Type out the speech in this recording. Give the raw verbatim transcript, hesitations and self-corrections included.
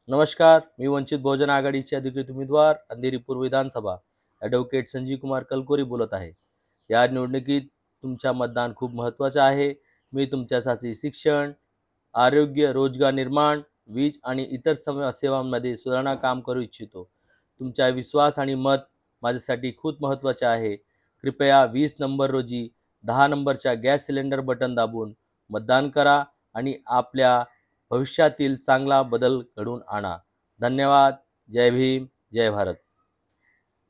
नमस्कार, मी वंचित बहुजन आघाडीचे अधिकृत उमेदवार अंधेरी पूर्व विधानसभा ॲडव्होकेट संजीव कुमार कलकोरी बोलत आहे. या निवडणुकीत तुमच्या मतदान खूप महत्त्वाचे आहे. मी तुमच्यासाठी शिक्षण, आरोग्य, रोजगार निर्माण, वीज आणि इतर सम सेवांमध्ये सुधारणा काम करू इच्छितो. तुमचा विश्वास आणि मत माझ्यासाठी खूप महत्त्वाचे आहे. कृपया वीस नंबर रोजी दहा नंबरच्या गॅस सिलेंडर बटन दाबून मतदान करा आणि आपल्या भविष्यातील चांगला बदल घडवून आणा. धन्यवाद. जय भीम, जय भारत.